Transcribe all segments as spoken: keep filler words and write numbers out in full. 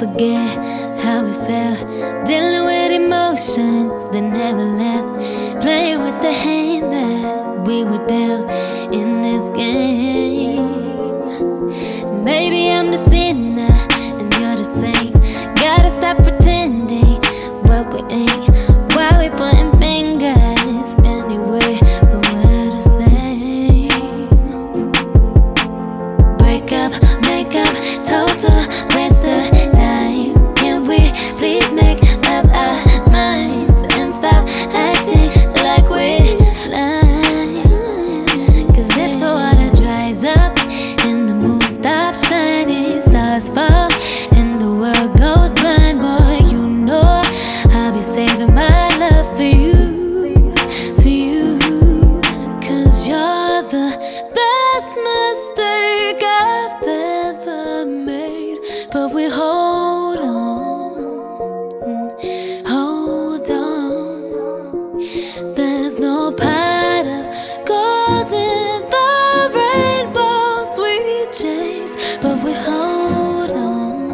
forget how we felt, dealing with emotions that never left, playing with the hand that we were dealt in this game. Maybe I'm the sinner and you're the saint. Gotta stop pretending what we ain't. Why we pointing fingers anyway, but we're the same. Break up, make up, total waste of time. Can we please make up our minds and stop acting like we're blind? Cause if the water dries up and the moon stops shining, stars fall and the world goes blind, boy, you know I'll be saving my love for you, for you. Cause you're the best mistake I've ever made. But we hold on, hold on. There's no pot of gold in the rainbows we chase, but we hold on,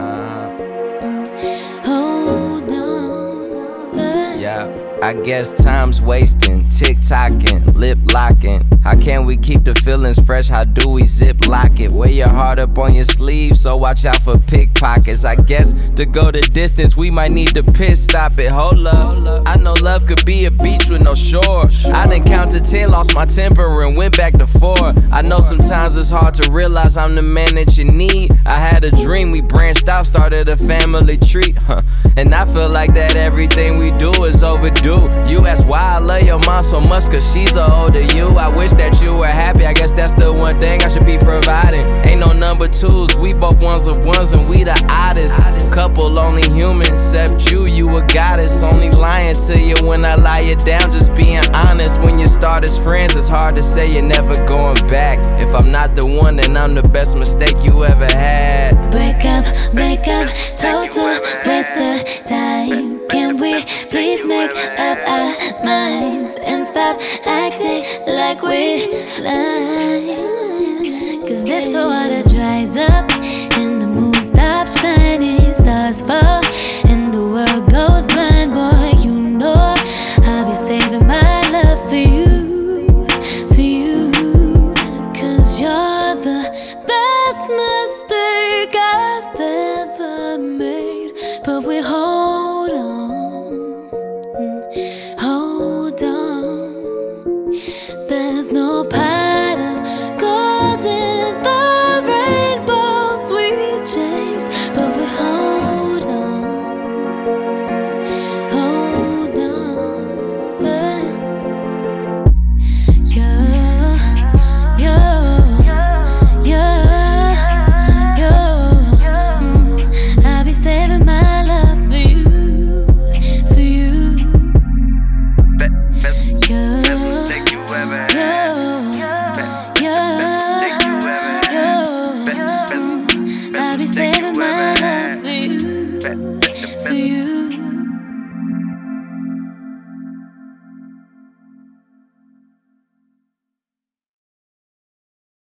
hold on. Yeah, I guess time's wasting, tick-tocking, lip-locking. How can we keep the feelings fresh? How do we zip-lock it? Wear your heart up on your sleeve, so watch out for pickpockets. I guess to go the distance, we might need to pit stop it. Hold up, I know love could be a beach with no shore. I done counted ten, lost my temper and went back to four. I know sometimes it's hard to realize I'm the man that you need. I had a dream, we branched out, started a family tree, huh? And I feel like that everything we do is overdue. You ask why I love your mom so much, cause she's a older you. I wish that you were happy, I guess that's the one thing I should be providing. Ain't no number twos, we both ones of ones and we the oddest couple, only human except you, you a goddess. Only lying to you when I lie you down, just being honest. When you start as friends, it's hard to say you're never going back. If I'm not the one, then I'm the best mistake you ever had. Break up, make up, total waste of time. Can we please make up our minds and stop acting like we're blind? Cause if the water dries up and the moon stops shining, stars fall and the world goes blind, boy, you know I'll be saving my love for you, for you. Cause you're the best mistake I've ever made. But we hold